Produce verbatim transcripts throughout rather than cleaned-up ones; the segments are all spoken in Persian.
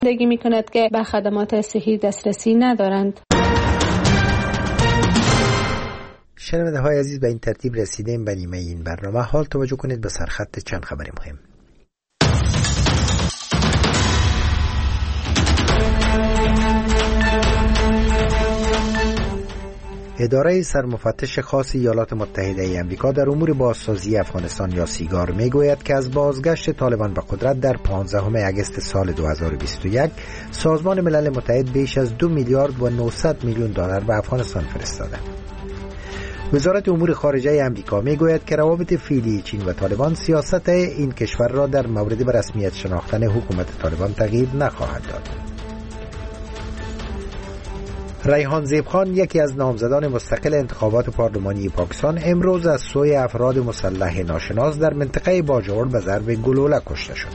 زندگی می کند که به خدمات صحی دسترسی ندارند. شنونده های عزیز، به این ترتیب رسیدیم به نیمه این برنامه. حال توجه کنید به سرخط چند خبر مهم. اداره سرمفتش خاص ایالات متحده ای آمریکا در امور بازسازی افغانستان یا سیگار میگوید که از بازگشت طالبان به قدرت در پانزدهم اگست سال دو هزار و بیست و یک سازمان ملل متحد بیش از دو میلیارد و نهصد میلیون دلار به افغانستان فرستاده. وزارت امور خارجه آمریکا میگوید که روابط فعلی چین و طالبان سیاست این کشور را در مورد به رسمیت شناختن حکومت طالبان تغییر نخواهد داد. ریحان زیبخان، یکی از نامزدان مستقل انتخابات پارلمانی پاکستان، امروز از سوی افراد مسلح ناشناس در منطقه باجوڑ به ضرب گلوله کشته شد.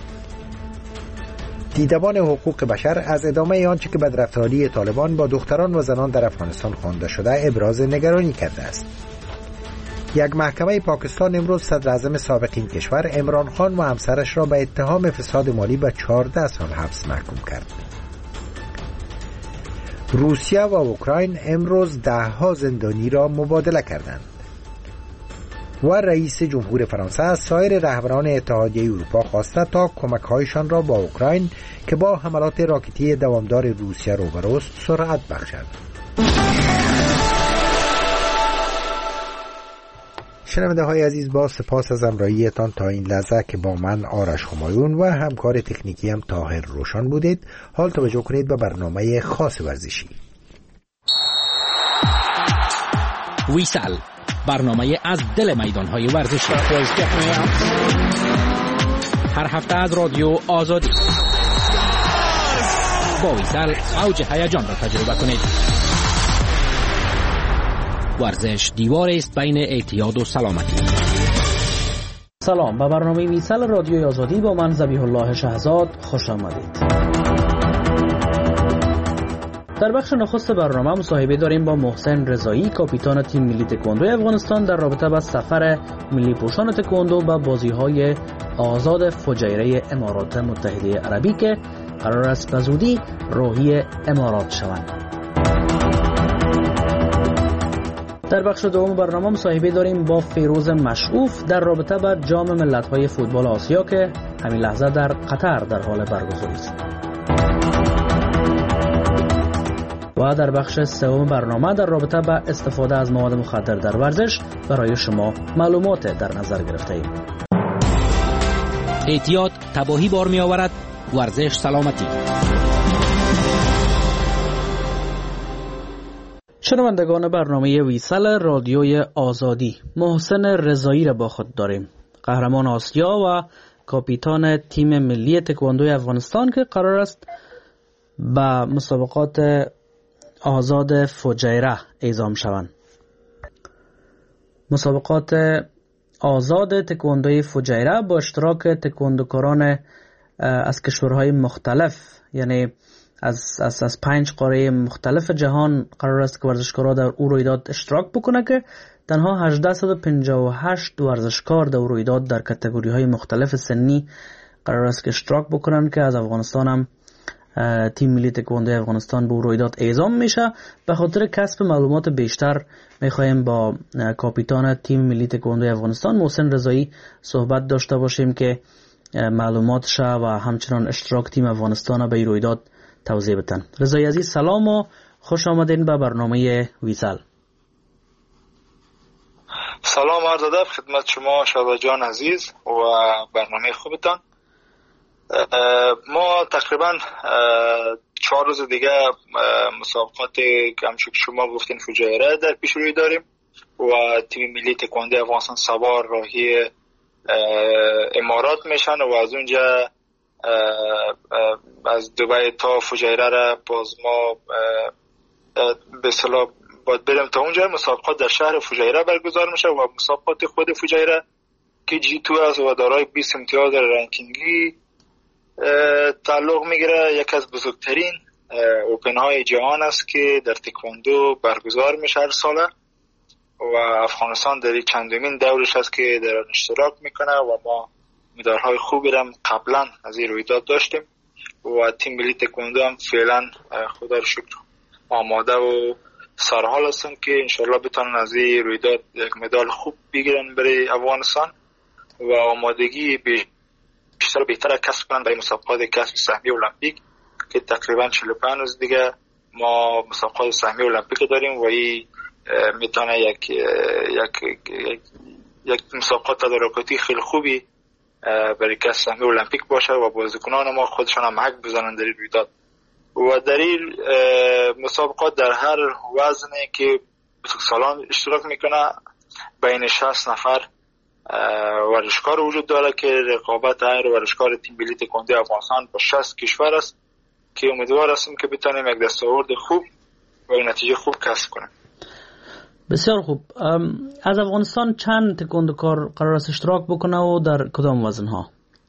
دیدبان حقوق بشر از ادامه آنچه که بدرفتاری طالبان با دختران و زنان در افغانستان خوانده شده ابراز نگرانی کرده است. یک محکمه پاکستان امروز صدر اعظم سابق این کشور عمران خان و همسرش را به اتهام فساد مالی به چهارده سال حبس محکوم کرد. روسیه و اوکراین امروز ده ها زندانی را مبادله کردند. و رئیس جمهور فرانسه از سایر رهبران اتحادیه اروپا خواسته تا کمک‌هایشان را با اوکراین که با حملات راکتی دوامدار روسیه روبروست سرعت بخشد. شنونده های عزیز، با سپاس از همراهیتان تا این لحظه که با من آرش همایون و همکار تکنیکی هم طاهر روشن بودید. حال توجه کنید به برنامه خاص ورزشی. ویسل، برنامه از دل میدان‌های ورزشی، هر هفته از رادیو آزادی. با ویسل اوج هیجان را تجربه کنید. ورزش دیوار است بین اعتیاد و سلامتی. سلام، به برنامه ویسل رادیو آزادی با من ذبیح الله شهزاد خوش آمدید. در بخش نخست برنامه مصاحبه داریم با محسن رضایی، کاپیتان تیم ملی تکواندو افغانستان در رابطه با سفر ملی پوشان تکواندو به بازی‌های آزاد فجیره امارات متحده عربی که قرار است به زودی راهی امارات شوند. در بخش دوم برنامه مصاحبه داریم با فیروز مشعوف در رابطه با جام ملت‌های فوتبال آسیا که همین لحظه در قطر در حال برگزاری است. و در بخش سوم برنامه در رابطه با استفاده از مواد مخدر در ورزش برای شما معلومات در نظر گرفته ایم. اعتیاد تباهی بار می آورد، ورزش سلامتی. شنوندگان برنامه ویسل رادیوی آزادی، محسن رضایی را با خود داریم، قهرمان آسیا و کاپیتان تیم ملی تکواندو افغانستان که قرار است به مسابقات آزاد فجیره اعزام شوند. مسابقات آزاد تکواندوی فجیره با اشتراک تکواندوکاران از کشورهای مختلف، یعنی از از از پنج قاره مختلف جهان قرار است که ورزشکارا در او رویداد اشتراک بکنه که تنها هزار و پنجاه و هشت ورزشکار در رویداد در کاتگوری‌های مختلف سنی قرار است که اشتراک بکنن که از افغانستان هم تیم ملی تکواندو افغانستان به رویداد اعزام میشه. به خاطر کسب معلومات بیشتر میخوایم با کاپیتان تیم ملی تکواندو افغانستان محسن رضایی صحبت داشته باشیم که معلومات شه و همچنان اشتراک تیم افغانستان به رویداد توضیح بدن. رضایی عزیز سلام و خوش آمدین به برنامه ویسل. سلام عرض ادب خدمت شما شهباز جان عزیز و برنامه خوبتان. ما تقریبا چهار روز دیگه مسابقات همچون که شما گفتین فجیره در پیش روی داریم و تیم ملی تکواندو افغانستان سوار راهی امارات میشن و از اونجا از دبی تا فجیره را باز ما به اصطلاح باید بریم تا اونجا. مسابقات در شهر فجیره برگزار میشه و مسابقات خود فجیره که جی تو است و دارای بیست امتیاز رنکینگی تعلق میگیره، یک از بزرگترین اوپن های جهان است که در تکواندو برگزار میشه هر ساله و افغانستان در چندمین دورش است که در آن اشتراک میکنه و ما مدارهای خوبی را قبلا از این رویداد داشتیم و تیم ملی تکواندو هم فعلا خدا رو شکر آماده و سرحال هستن که انشالله بتونن از این رویداد یک مدال خوب بگیرن برای افغانستان و آمادگی بیشتر و بهتر کسب کنن برای مسابقات کسب سهمیه المپیک که تقریبا چهل و پنج روز دیگه ما مسابقات سهمیه المپیک داریم و این میتونه یک یک یک یک مسابقات تدارکاتی خیلی خوبی برای کسب سهمیه المپیک باشه و بازیکنان ما خودشان هم حق بزنن در این رویداد و در این مسابقات در هر وزنی که سالان اشتراک میکنه بین شصت نفر ورزشکار وجود داره که رقابت هر ورزشکار تیم ملی تکواندو افغانستان با شصت کشور است که امیدوار هستیم که بتونیم یک دستاورد خوب و نتیجه خوب کسب کنیم. بسیار خوب. از افغانستان چند تکواندوکار قرار است اشتراک بکنه و در کدام وزن ها؟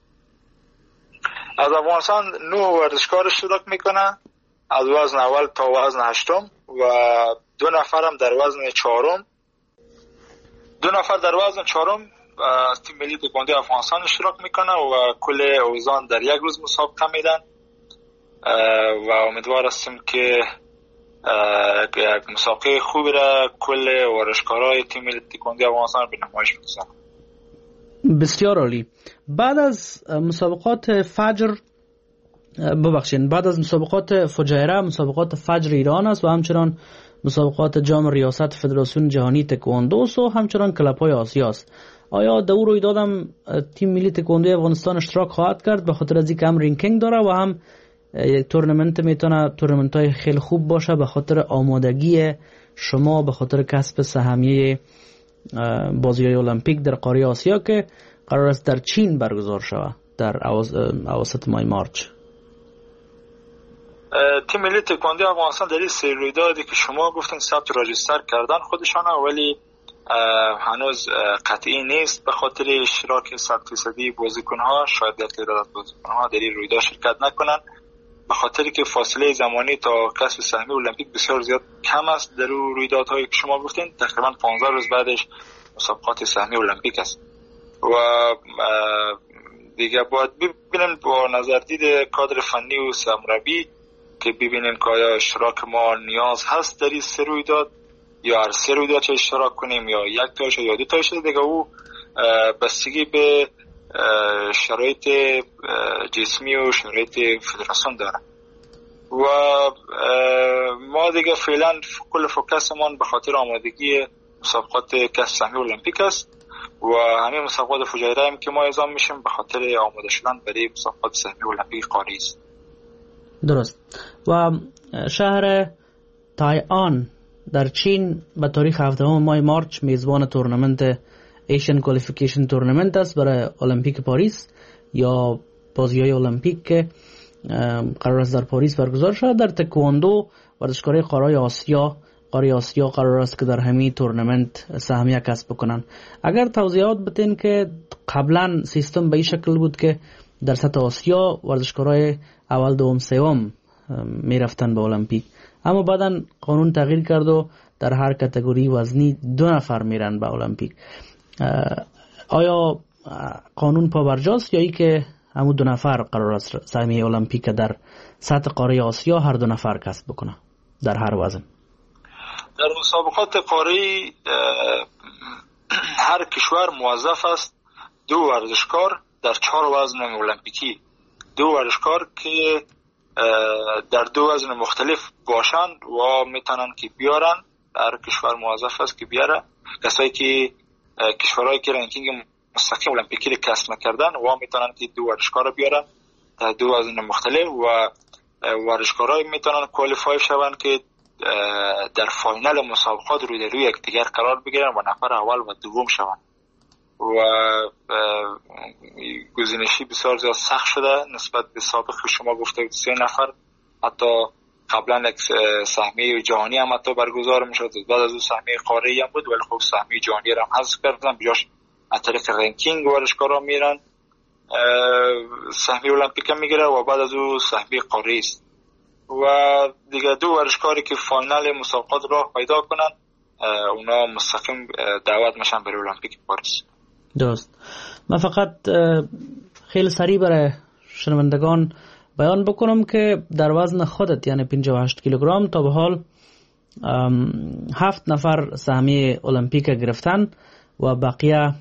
از افغانستان نه ورزشکار اشتراک میکنه از وزن اول تا وزن هشتم و دو نفر هم در وزن چهارم دو نفر در وزن چهارم از تیم ملی تکواندو افغانستان اشتراک میکنه و کل اوزان در یک روز مسابقه میدن و امیدوار هستیم که یک مسابقه خوبی را کل ورزشکارای تیم ملی تکواندو افغانستان به نمایش می‌گذارن. بسیار عالی. بعد از مسابقات فجر ببخشید بعد از مسابقات فجایره مسابقات فجر ایران است و همچنان مسابقات جام ریاست فدراسیون جهانی تکواندو و همچنان کلب‌های آسیا است. آیا در اون رویداد هم تیم ملی تکواندو افغانستان اشتراک خواهد کرد به خاطر از اینکه هم رینکینگ داره و هم یک تورنمنت میتونه تورنمنت های خیلی خوب باشه به خاطر آمادگی شما به خاطر کسب سهمیه بازی‌های المپیک در قاره آسیا که قرار است در چین برگزار شود در اواسط ماه مارچ؟ تیم ملی تکواندو افغانستان در این سری رویدادی که شما گفتین ثبت راجستر کردن خودشانه ولی هنوز قطعی نیست به خاطر اشتراک صد درصدی بازیکن‌ها شاید در تعداد بازیکن‌ها در این رویداد شرکت نکنن به خاطر که فاصله زمانی تا کسب سهمیه المپیک بسیار زیاد کم است در رویدادهایی که شما گفتین تقریبا پانزده روز بعدش مسابقات سهمیه المپیک است و دیگه باید ببینیم با نظردید کادر فنی و سرمربی که ببینیم که آیا اشتراک ما نیاز هست در این سه رویداد یا هر سه رویداد چه اشتراک کنیم یا یک تاش یا دو تاش دیگه او بستگی به شرایط جسمی و شرایط فدراسیون داره و ما دیگه فعلا کل فوکسمون به خاطر آمادگی مسابقات کسب سهمیه المپیک است و همین مسابقات فجایره هم که ما اعزام میشیم به خاطر آماده شدن برای مسابقات سهمیه المپیک قاره است. درست. و شهر تایان در چین به تاریخ هفدهم ماه مارچ میزبان تورنمنت ایشین کوالیفیکیشن تورنمنت است برای المپیک پاریس یا بازی‌های المپیک که قرار است در پاریس برگزار شود. در تکواندو ورزشکارای قاره آسیا قاره آسیا قرار است که در همین تورنمنت سهمیه کسب بکنن. اگر توضیحات بدین که قبلا سیستم به این شکل بود که در سطح آسیا ورزشکارای اول دوم سوم میرفتن به المپیک اما بعدا قانون تغییر کرد و در هر کاتگوری وزنی دو نفر میرن به المپیک. آیا قانون پابرجاست یا ای که همو دو نفر قرار است سهمیه المپیک در سطح قاره آسیا هر دو نفر کسب بکنه در هر وزن؟ در مسابقات قاره هر کشور موظف است دو ورزشکار در چهار وزن المپیکی دو ورزشکار که در دو وزن مختلف باشند و میتونن که بیارن هر کشور موظف است که بیاره کسایی که کشورهایی که رنکینگ مستقیم المپیکی رو کسب نکردن و میتونن که دو ورزشکار بیارن در دو وزن مختلف و ورزشکارای میتونن کوالیفای شون که در فاینال مسابقات روی در روی یکدیگر قرار بگیرن و نفر اول و دوم شون و گزینشی بسیار زیاد سخت شده نسبت به سابق شما گفته سه نفر حتی قبلا یک سهمیه جهانی هم حتی برگزار میشد بعد از اون سهمیه قاره‌ای هم بود ولی خب سهمیه جهانی رو هم حذف کردن بجاش از طریق رنکینگ ورزشکارا میرن سهمیه المپیک میگیره و بعد از اون سهمیه قاره‌ای است و دیگه دو ورزشکاری که فاینال مسابقات راه پیدا کنن اونا مستقیم دعوت میشن برای المپیک پاریس. درست. من فقط خیلی سریع برای شنوندگان بیان بکنم که در وزن خودت یعنی پنجاه و هشت کیلوگرم تا به حال هفت نفر سهمیه المپیک گرفتن و بقیه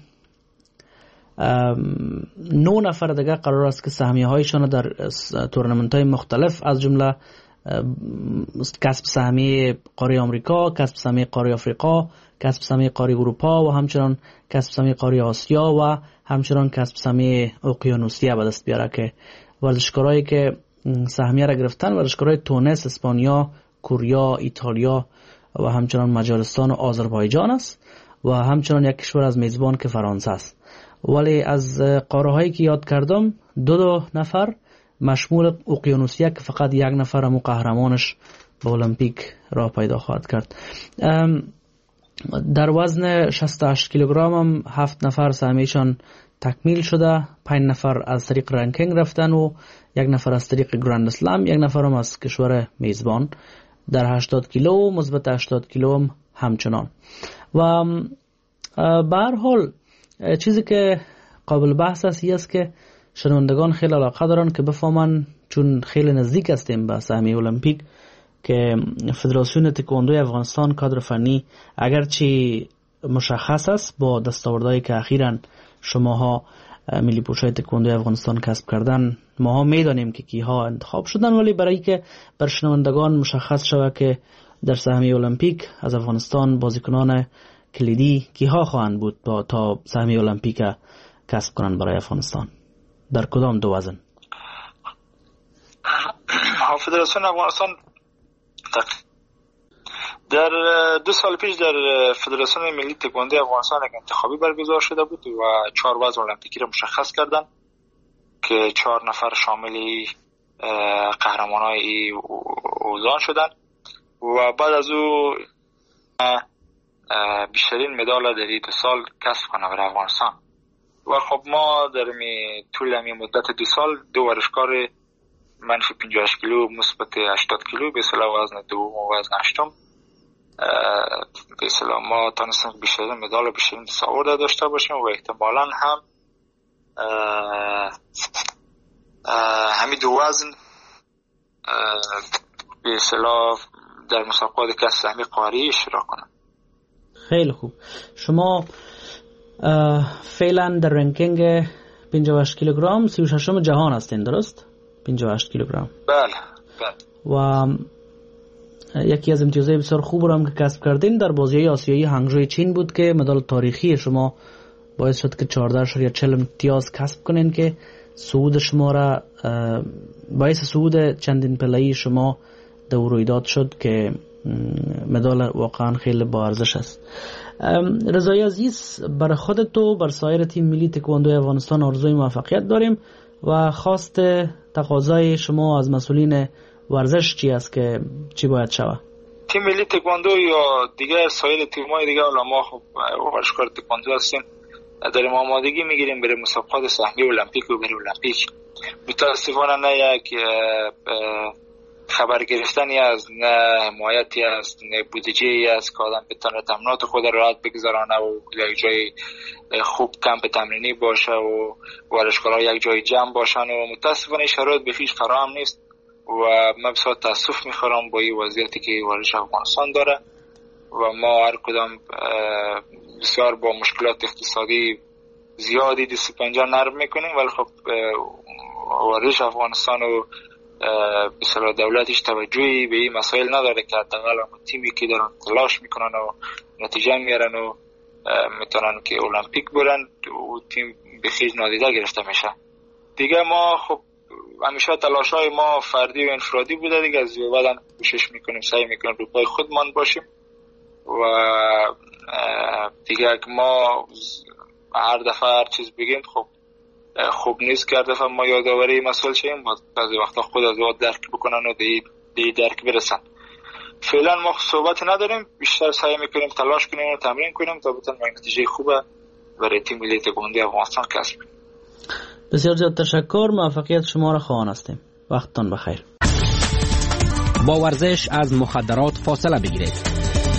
نه نفر دیگه قرار است که سهمیه هایشان در تورنمنت های مختلف از جمله کسب سهمیه قاره آمریکا، کسب سهمیه قاره آفریقا، کسب سهمیه قاره اروپا و همچنان کسب سهمیه قاره آسیا و همچنان کسب سهمیه اقیانوسیه به دست بیاره که ورزشکارایی که سهمیه را گرفتن ورزشکارای تونس، اسپانیا، کوریا، ایتالیا و همچنان مجارستان و آذربایجان است و همچنان یک کشور از میزبان که فرانسه است. ولی از قاره هایی که یاد کردم دو دو نفر مشمول اقیانوسیه که فقط یک نفر هم قهرمانش به المپیک راه پیدا خواهد کرد. در وزن شصت و هشت کیلوگرم هم هفت نفر سهمیشان تکمیل شده، پنج نفر از طریق رنکینگ رفتن و یک نفر از طریق گراند اسلم، یک نفر هم از کشور میزبان. در هشتاد کیلو مثبت هشتاد کیلو هم همچنان. و به هر حال چیزی که قابل بحث است است که شنوندگان خیلی علاقه دارن که بفهمن، چون خیلی نزدیک هستیم به سهمیه المپیک، که فدراسیون تکواندو افغانستان کادر فنی اگرچه مشخص است با دستاوردهایی که اخیراً شماها ملی پوشای تکواندو افغانستان کسب کردن ماها میدانیم که کیها انتخاب شدن، ولی برای که بر شنوندگان مشخص شود که در سهمیه المپیک از افغانستان بازیکنان کلیدی کیها خواهند بود با تا سهمیه المپیک کسب کنند برای افغانستان در کدام دو وزن؟ فدراسیون افغانستان در دو سال پیش در فدراسیون ملی تکواندو افغانستان یک انتخابی برگزار شده بود و چهار وزن المپیکی را مشخص کردن که چهار نفر شامل قهرمانای اوزان شدن و بعد از او بیشترین مدال در این دو سال کسب کنه برای افغانستان. و خب ما در می طول می مدت دو سال دو ورزشکار منفی پنجاه و هشت کیلو مثبت هشتاد کیلو به اصطلاح وزن دوم و وزن هشتم به اصطلاح ما تونستیم بیشترین مدال و بیشترین تصاویر داشته باشیم و احتمالاً هم همین دو وزن به اصطلاح در مسابقات کسب سهمیه قاری اشتراک کنن. خیلی خوب. شما فعلا در رنکینگ پنجاه و هشت کیلوگرم سی و ششم جهان هستین، درست؟ پنجاه و هشت کیلوگرم. بله بله. و یکی از امتیازهای بسیار خوب رو هم که کسب کردین در بازی آسیایی هنگژوی چین بود که مدال تاریخی شما باعث شد که چهارده اشاریه چهل امتیاز کسب کنین که صعود شما را باعث صعود چندین پله‌ای شما در رویداد شد که مدال واقعا خیلی با ارزش است. رضای عزیز، بر خودت و بر سایر تیم ملی تکواندو افغانستان آرزوی موفقیت داریم و خواست تقاضای شما از مسئولین ورزش چی است که چی باید شود؟ تیم ملی تکواندو یا دیگر سایر تیم‌های دیگر، ما خب ورزشکار تکواندو هستیم، داریم آمادگی میگیریم برای مسابقات سهمیه المپیک و برای المپیک. متاسفانه نه یک خبر گرفتنی از، نه حمایتی است، نه بودجه‌ای است که آدم بتونه تمرینات خود را راحت بگذرانه و یک جای خوب کمپ تمرینی باشه و ورزشکارها یک جای جمع باشن و متاسفانه شرایط به هیچ فراهم نیست و من بسیار تاسف میخورم با این وضعیتی که ورزش افغانستان داره و ما هر کدام بسیار با مشکلات اقتصادی زیادی دست پنجه نرم میکنیم، ولی خب ورزش افغانستان و بسیار دولتش توجهی به این مسائل نداره که حداقل تیمی که دارن تلاش میکنن و نتیجه میارن و میتونن که المپیک برن و تیم به خیج نادیده گرفته میشه. دیگه ما خب همیشه تلاشای ما فردی و انفرادی بوده دیگه، از بعدا کوشش میکنیم سعی میکنیم رو پای خودمان باشیم و دیگه ما هر دفعه هر چیز بگیم خب خوب نیست که هر دفعه ما یادآوری مسئول شیم، بعضی وقتا خود از وقت درک بکنن و دی, دی درک برسن. فعلا ما صحبت نداریم، بیشتر سعی میکنیم تلاش کنیم و تمرین کنیم تا بتونیم نتیجه خوبه برای تیم ملی تکواندو افغانستان کسب کنیم. بسیار زیاد تشکر، موفقیت شما را خواهان هستیم. وقتتان بخیر. با ورزش از مخدرات فاصله بگیرید.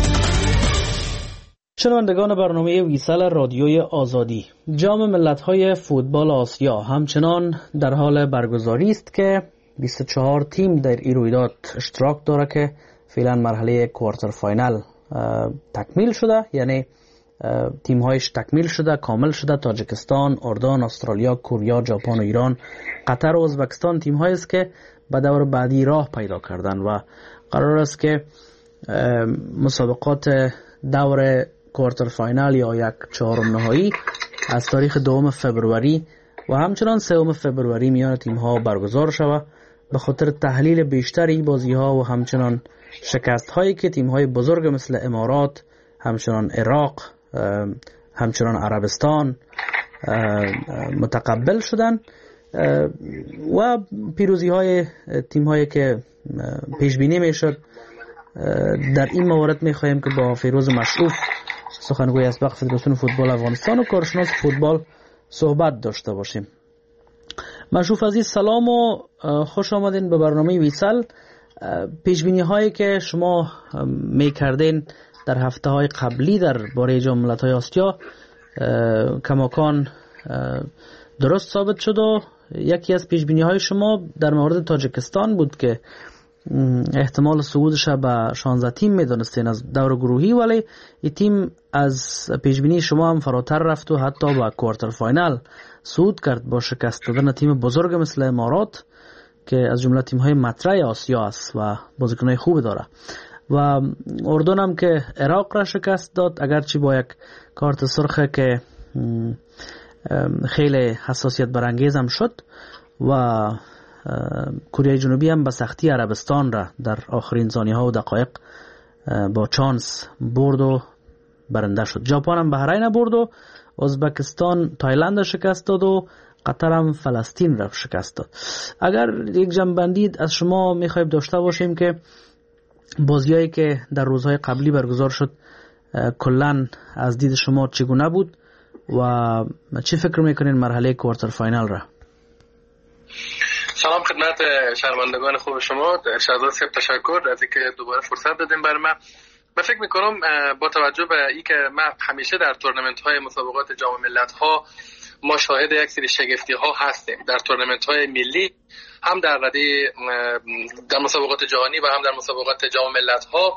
شنوندگان برنامه ویسل رادیوی آزادی، جام ملت‌های فوتبال آسیا همچنان در حال برگزاری است که بیست و چهار تیم در این رویداد اشتراک داره که فعلا مرحله کوارتر فاینال تکمیل شده، یعنی تیم هایش تکمیل شده، کامل شده. تاجیکستان، اردن، استرالیا، کره، ژاپن و ایران، قطر و ازبکستان تیم هایی است که به دور بعدی راه پیدا کردن و قرار است که مسابقات دور کوارتر فاینال یا یک چهارم نهایی از تاریخ دوم فبروری و همچنان سوم فبروری میان تیم ها برگزار شود به خاطر تحلیل بیشتری بازی ها و همچنان شکست هایی که تیم های بزرگ مثل امارات، همچنان عراق، همچنان عربستان متقبل شدن و پیروزی های تیم هایی که پیش بینی میشد. در این موارد میخواهیم که با فیروز مشروف، سخنگوی اسبق فدراسیون فوتبال افغانستان و کارشناس فوتبال صحبت داشته باشیم. مشروف عزیز سلام و خوش آمدین به برنامه ویسل. پیش بینی هایی که شما میکردین در هفته های قبلی در باره جام ملت‌های آسیا کماکان درست ثابت شد و یکی از پیش بینی های شما در مورد تاجیکستان بود که احتمال صعودش به شانزده تیم میدونستین از دور گروهی، ولی این تیم از پیش بینی شما هم فراتر رفت و حتی به کوارتر فاینال صعود کرد با شکست دادن تیم بزرگ مثل امارات که از جمله تیم های مطرح آسیا است و بازیکنای خوب داره، و اردن هم که عراق را شکست داد اگرچه با یک کارت سرخ که خیلی حساسیت برانگیز هم شد، و کره جنوبی هم به سختی عربستان را در آخرین ثانیه ها و دقایق با چانس برد و برنده شد. ژاپن هم بحرین برد و ازبکستان تایلند را شکست داد و قطر هم فلسطین را شکست داد. اگر یک جنبندی از شما میخوایم داشته باشیم که بازیایی که در روزهای قبلی برگزار شد کلن از دید شما چگونه بود و چی فکر میکنین مرحله کوارتر فاینال را؟ سلام خدمت شنوندگان خوب شما. شهزاد صاحب تشکر از اینکه دوباره فرصت دادیم برای من. من فکر میکنم با توجه به اینکه من همیشه در تورنمنت های مسابقات جام ملت‌ها ما شاهد یک سری شگفتی ها هستیم در تورنمنت های ملی، هم در رده در مسابقات جهانی و هم در مسابقات جام ملت‌ها.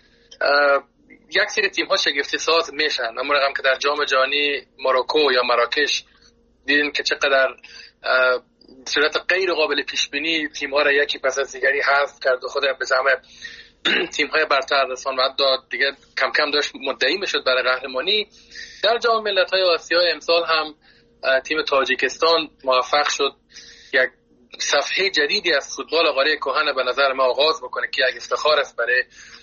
یک سری تیم ها شگفتی ساز میشن. من رقم که در جام جهانی مراکو یا مراکش دیدین که چقدر صورت غیر قابل پیش بینی تیم ها را یکی پس از دیگری حذف کرد و خود به جمع تیم های برتر رساند و داد دیگه کم کم داشت مدعی میشد برای قهرمانی. در جام ملت‌های آسیا امسال هم تیم تاجیکستان موفق شد یک صفحه جدیدی از فوتبال قاره کهن به نظر ما آغاز بکنه که یک افتخار است برای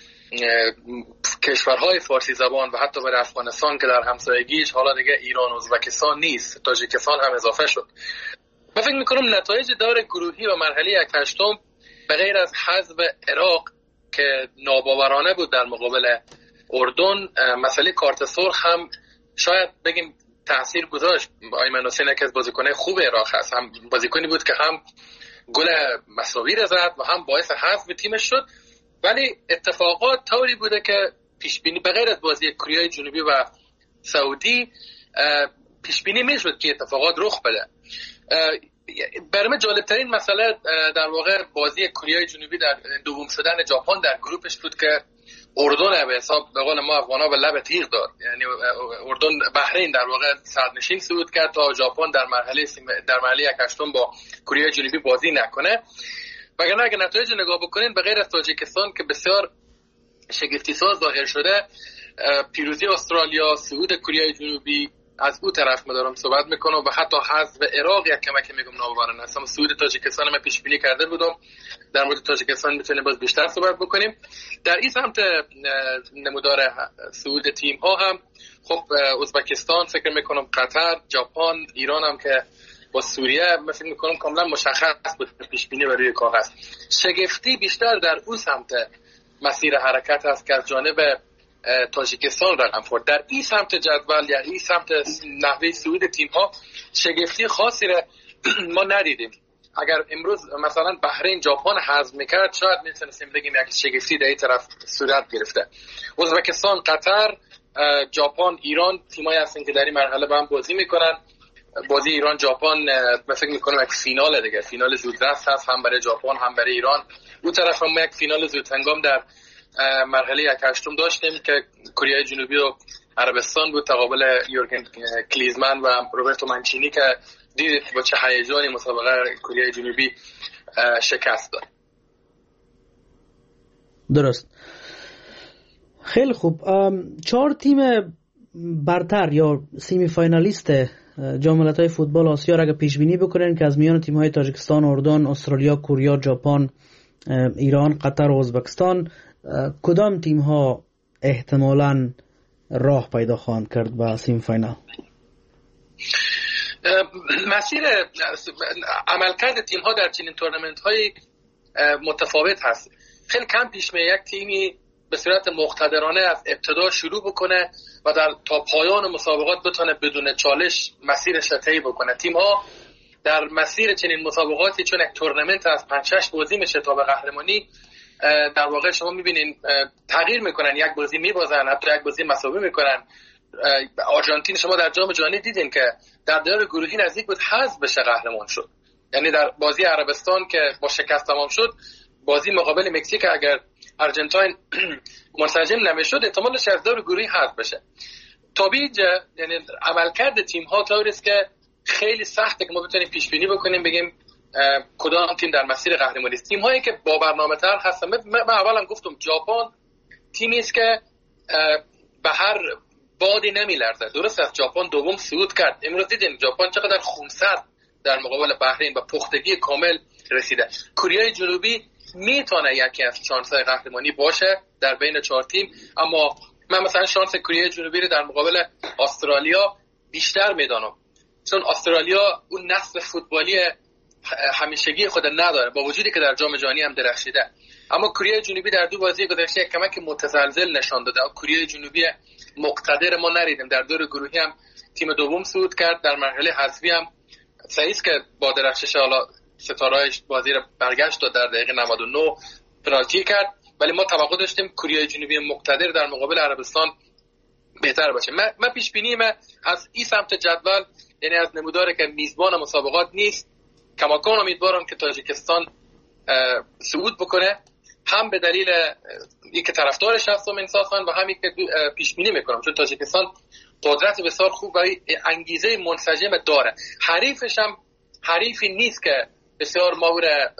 کشورهای فارسی زبان و حتی برای افغانستان که در همسایگیش حالا دیگه ایران و ازبکستان نیست، تاجیکستان هم اضافه شد. من فکر میکنم نتایج دور گروهی و مرحله یک هشتم به غیر از حذف عراق که ناباورانه بود در مقابل اردن، مسئله کارت سرخ هم شاید بگیم تأثیر گذاشت. ایمن حسین که از بازیکن‌های خوب عراق هست، هم بازیکنی بود که هم گل مساوی را زد و هم باعث حذف تیمش شد، ولی اتفاقات طوری بوده که پیش بینی به غیر از بازی کره جنوبی و سعودی پیش بینی میشد که اتفاقات رخ بده. برای من جالب ترین مسئله در واقع بازی کره جنوبی در دوم شدن ژاپن در گروپش بود که اردن به حساب به قول ما افغانا به لب تیغ داد، یعنی اردن بحرین در واقع صدرنشین صعود کرد تا ژاپن در مرحله در مرحله یک هشتم با کره جنوبی بازی نکنه. وگرنه اگه نتایج نگاه بکنین به غیر از تاجیکستان که بسیار شگفتی ساز ظاهر شده، پیروزی استرالیا، صعود کره جنوبی، از اون طرف ما دارم صحبت میکنم و حتی حذف عراق یک کمک میگم ناباورانه است. اما صعود تاجیکستان من پیش بینی کرده بودم، در مورد تاجیکستان میتونیم باز بیشتر صحبت بکنیم. در این سمت نمودار صعود تیم ها هم خب ازبکستان فکر میکنم، قطر، ژاپن، ایران هم که با سوریه من فکر میکنم کاملا مشخص بود پیش بینی بر روی کاغذ. شگفتی بیشتر در اون سمت مسیر حرکت است که از جانب تاجیکستان رقم خورد. در این سمت جدول یا این سمت نحوه صعود تیم ها شگفتی خاصی را ما ندیدیم. اگر امروز مثلا بحرین ژاپن حذف میکرد شاید میتونستیم بگیم یک شگفتی در این طرف صورت گرفته. ازبکستان، قطر، ژاپن، ایران تیمایی هستن که در این مرحله با هم بازی میکنن. بازی ایران ژاپن من فکر میکنم یک فینال دیگه، فینال زودرس هست، هم برای ژاپن هم برای ایران. اون طرف هم یک فینال زود هنگام در مرحله یک هشتم داشتیم که کره جنوبی و عربستان بود، تقابل یورگن کلیزمن و روبرتو مانچینی که دیدید با چه هیجانی مسابقه کره جنوبی شکست داد. درست. خیلی خوب. چهار تیم برتر یا سیمی فاینالیست جام ملت‌های فوتبال آسیا را اگه پیش بینی بکنین که از میان تیم‌های تاجیکستان، اردن، استرالیا، کره، ژاپن، ایران، قطر و ازبکستان، کدام تیم‌ها احتمالاً راه پیدا خواهند کرد به سیمی فاینال؟ مسیر عملکرد تیم‌ها در چنین تورنمنت‌های متفاوت هست. خیلی کم پیش میاد یک تیمی به صورت مقتدرانه از ابتدا شروع بکنه و در تا پایان مسابقات بتونه بدون چالش مسیرش را طی بکنه. تیم‌ها در مسیر چنین مسابقاتی چون یک تورنمنت از پنج شش بازی میشه تا به قهرمانی، در واقع شما می‌بینین تغییر میکنن، یک بازی میبازن، حتی یک بازی مساوی میکنن. آرژانتین شما در جام جهانی دیدین که در دور گروهی نزدیک بود حذف بشه، قهرمان شد. یعنی در بازی عربستان که با شکست تمام شد، بازی مقابل مکزیک اگر آرژانتین منسجم نمیشد احتمالش از دور گروهی حذف بشه. طبیعی یعنی عملکرد تیم‌ها طوری است که خیلی سخته که ما بتونیم پیش بینی بکنیم بگیم کدام تیم در مسیر قهرمانی است. تیم‌هایی که با برنامه‌تر هستن، من اولام گفتم ژاپن تیمی است که به هر بادی نمیلرزه. درست است ژاپن دوم صعود کرد، امروز دیدین ژاپن چقدر خونسرد در مقابل بحرین با پختگی کامل رسیده. کره جنوبی میتونه یکی از شانس‌های قهرمانی باشه در بین چهار تیم، اما من مثلا شانس کره جنوبی رو در مقابل استرالیا بیشتر میدانم، چون استرالیا اون نسل فوتبالی همیشگی خود نداره با وجودی که در جام جهانی هم درخشیده. اما کره جنوبی در دو بازی گذشته یک کمک متزلزل نشان داده. کره جنوبی مقتدر ما ندیدیم. در دور گروهی هم تیم دوم صعود کرد، در مرحله حذفی هم صحیح است که با درخشش حالا ستاره‌اش بازی رو برگشت داد، در دقیقه نود و نه پنالتی کرد، ولی ما توقع داشتیم کره جنوبی مقتدر در مقابل عربستان بهتر باشه. من, من پیش بینی من از این سمت جدول، یعنی از نموداری که میزبان مسابقات نیست، کماکان امیدوارم که تاجیکستان صعود بکنه، هم به دلیل اینکه طرفدارش هستم انصافا و همین که پیش بینی میکنم چون تاجیکستان قدرت بسیار خوب و انگیزه منسجم داره. حریفش هم حریفی نیست که بسیار ما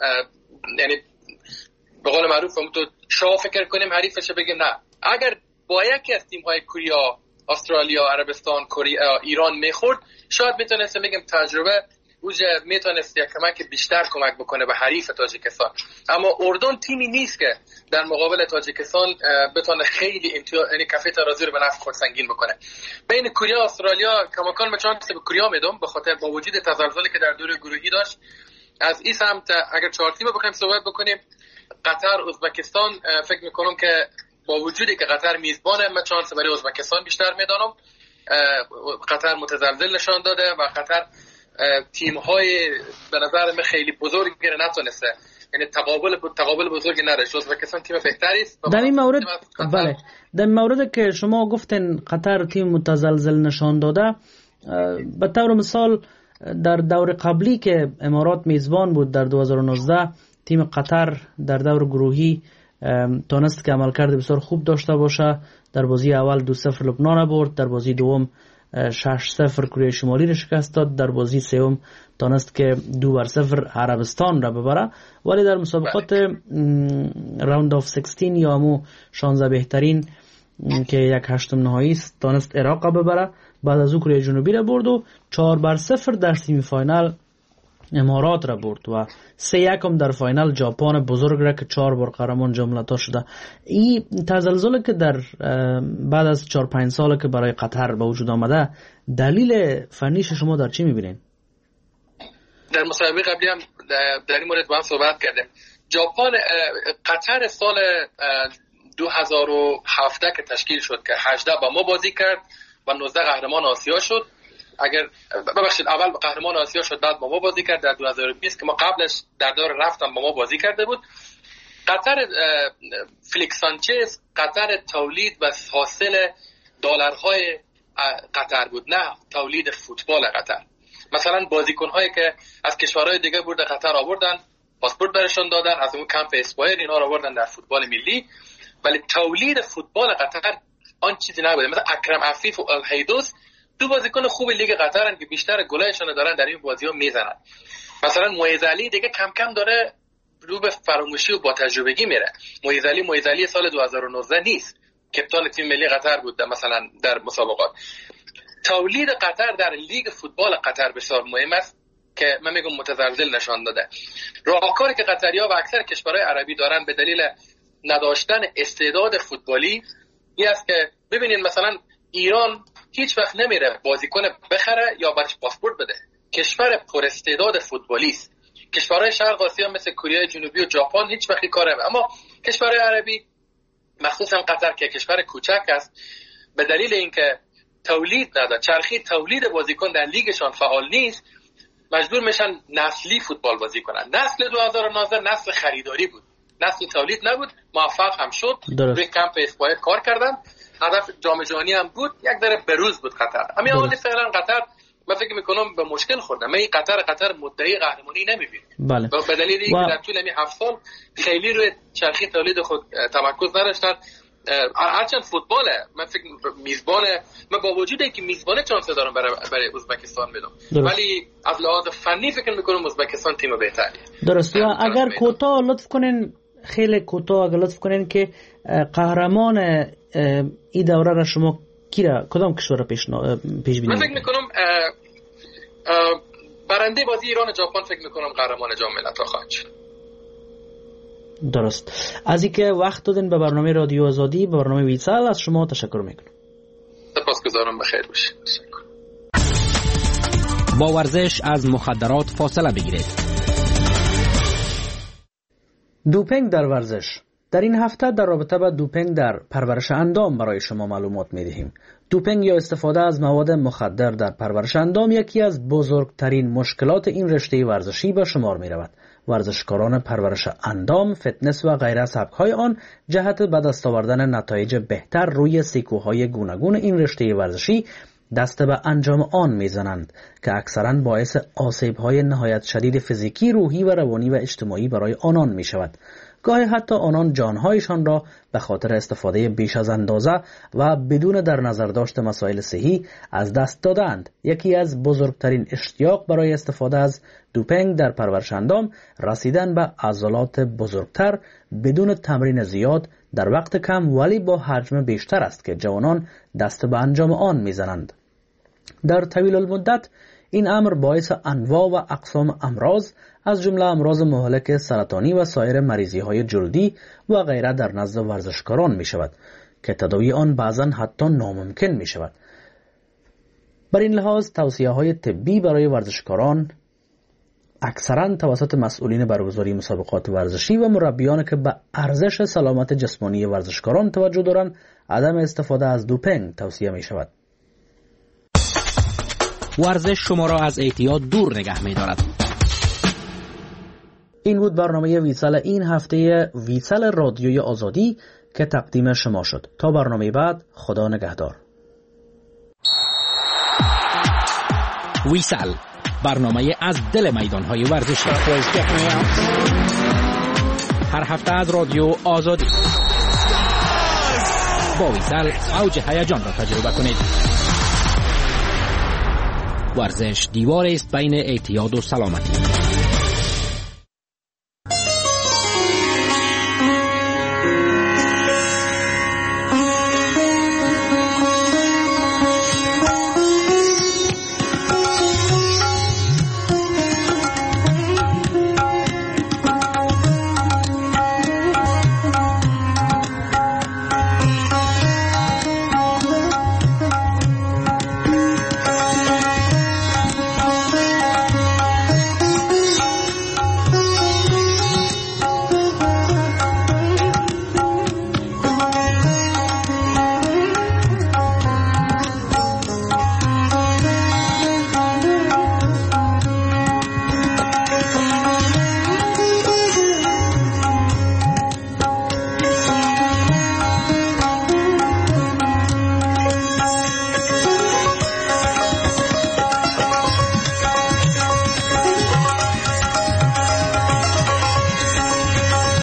یعنی به قول معروف هم تو شاه فکر کنیم حریفش بگیم نه. اگر با یکی از تیم‌های کره، استرالیا، عربستان، کره، ایران میخورد، شاید میتونست بگیم تجربه اوجه میتونست یک کمک بیشتر کمک بکنه به حریف تاجیکستان. اما اردن تیمی نیست که در مقابل تاجیکستان بتونه خیلی امتیاز یعنی کفه ترازی رو به نفع خود سنگین بکنه. بین کره و استرالیا کماکان به چانس به کره میدم، به خاطر با وجود تزلزلی که در دور گروهی داشت. از این سمت اگر چهار تیم بخوایم صحبت بکنیم، قطر، ازبکستان، فکر میکنم که با وجودی که قطر میزبانه، من چانس برای ازبکستان بیشتر میدانم. قطر متزلزل نشان داده و قطر تیم‌های به نظر من خیلی بزرگی رو نتونسته، یعنی تقابل تقابل بزرگی نداشت. ازبکستان تیم بهتری است. در این مورد بله، در این مورد که شما گفتین قطر تیم متزلزل نشان داده، به طور مثال در دور قبلی که امارات میزبان بود در دو هزار و نوزده، تیم قطر در دور گروهی تونست که عملکرد بسیار خوب داشته باشه. در بازی اول دو صفر لبنان برد، در بازی دوم شش صفر کره شمالی را شکست داد، در بازی سوم تونست که دو بر صفر عربستان را ببره. ولی در مسابقات راوند آف شانزده یا همو شانزده بهترین که یک هشتم نهایی است تونست عراق را ببره، بعد از او کره جنوبی را برد و چهار بر صفر در سیمی فاینال امارات را برد و سه یکم در فاینال ژاپن بزرگ را که چهار بار قهرمان جام ملت‌ها شده. این تزلزل که در بعد از چهار پنج سال که برای قطر به وجود آمده، دلیل فنیش شما در چی می‌بینید؟ در مسابقه قبلی هم در این مورد با هم صحبت کردیم. ژاپن قطر سال دو هزار و هفده که تشکیل شد که هجده با ما بازی کرد و نوزده قهرمان آسیا شد. اگر ببخشید اول قهرمان آسیا شد بعد با ما بازی کرد در دو هزار و بیست که ما قبلش در دور رفتم با ما بازی کرده بود. قطر فلیکس سانچز قطر تولید و حاصل دلارهای قطر بود، نه تولید فوتبال قطر. مثلا بازیکن‌هایی که از کشورهای دیگه برده قطر آوردن، پاسپورت برشون دادن، از اون کمپ اسپایر اینا رو آوردن در فوتبال ملی، ولی تولید فوتبال قطر آن چیزی نبوده. مثلا اکرم عفیف و الهیدوس دو بازیکن خوب لیگ قطرن که بیشتر گلایشون دارن در این بازی‌ها میزنن. مثلا معیز علی دیگه کم کم داره رو به فراموشی و با تجربگی میره. معیز علی معیز علی سال دو هزار و نوزده نیست، کپتان تیم ملی قطر بود مثلا در مسابقات. تولید قطر در لیگ فوتبال قطر بسیار مهم است که من میگم متزلزل نشان داده. راهکاری که قطری‌ها و اکثر کشورهای عربی دارن به دلیل نداشتن استعداد فوتبالی این است که ببینید مثلا ایران هیچ وقت نمیره بازیکن بخره یا برش پاسپورت بده. کشور پر استعداد فوتبالی است. کشورهای شرق آسیا مثل کره جنوبی و ژاپن هیچ وقت کار نمیکنه، اما کشورهای عربی مخصوصا قطر که کشور کوچک است به دلیل اینکه تولید نداره، چرخی تولید بازیکن در لیگشان فعال نیست، مجبور میشن نسلی فوتبال بازی کنن. نسل دو هزار و نوزده نسل خریداری بود، نسل تولید نبود. موفق هم شد، روی کمپ اسپایر کار کردن، هدف جام جهانی هم بود، یک ذره بروز بود قطر. همین حالی فعلا قطر من فکر میکنم به مشکل خوردم. من این قطر قطر مدعی قهرمانی نمیبینم. بله. به دلیل اینکه و... در طول همین هفت سال خیلی روی چرخی تولید خود تمرکز نداشتن. هرچند فوتباله، من فکر میزبانه، من با وجود اینکه میزبانه چانس دارم برای برای ازبکستان میدم، ولی از لحاظ فنی فکر میکنم ازبکستان تیم بهتریه. درست. و اگر کوتاه لطف کنین، خیلی کوتاه اگر لطف کنین که قهرمان این دوره را شما کی را کدام کشور را پیش پیش بینی؟ من فکر میکنم برنده بازی ایران و ژاپن فکر میکنم قهرمان جام ملت‌ها خواهد شد. درست. از اینکه وقت دادن به برنامه رادیو آزادی، به برنامه ویسال، از شما تشکر میکنم. سپاسگزارم، بخیر باشید. با ورزش از مخدرات فاصله بگیرید. دوپینگ در ورزش. در این هفته در رابطه با دوپینگ در پرورش اندام برای شما معلومات میدهیم. دوپینگ یا استفاده از مواد مخدر در پرورش اندام یکی از بزرگترین مشکلات این رشته ورزشی به شمار می رود. ورزشکاران پرورش اندام، فتنس و غیره سبک‌های آن جهت به دست آوردن نتایج بهتر روی سیکوهای گوناگون این رشته ورزشی دست به انجام آن میزنند که اکثراً باعث آسیب‌های نهایت شدید فیزیکی، روحی و روانی و اجتماعی برای آنان می شود. گاهی حتی آنان جانهایشان را به خاطر استفاده بیش از اندازه و بدون در نظر داشت مسائل صحی از دست دادند. یکی از بزرگترین اشتیاق برای استفاده از دوپینگ در پرورش اندام رسیدن به عضلات بزرگتر بدون تمرین زیاد در وقت کم ولی با حجم بیشتر است که جوانان دست به انجام آن میزنند. در طویل المدت این امر باعث انواع و اقسام امراض از جمله امراض مهلک سرطانی و سایر مریضی‌های جلدی و غیره در نزد ورزشکاران می شود که تداوی آن بعضاً حتی ناممکن می شود. بر این لحاظ توصیه‌های طبی برای ورزشکاران اکثراً توسط مسئولین برگزاری مسابقات ورزشی و مربیان که به ارزش سلامت جسمانی ورزشکاران توجه دارند عدم استفاده از دوپینگ توصیه می شود. ورزش شما را از اعتیاد دور نگه می دارد. این بود برنامه ویسال این هفته ویسال رادیوی آزادی که تقدیم شما شد. تا برنامه بعد، خدا نگهدار. ویسال، برنامه از دل میدانهای ورزشی. هر هفته از رادیو آزادی. با ویسال اوج هیجان را تجربه کنید. ورزش دیواری است بین اعتیاد و سلامتی.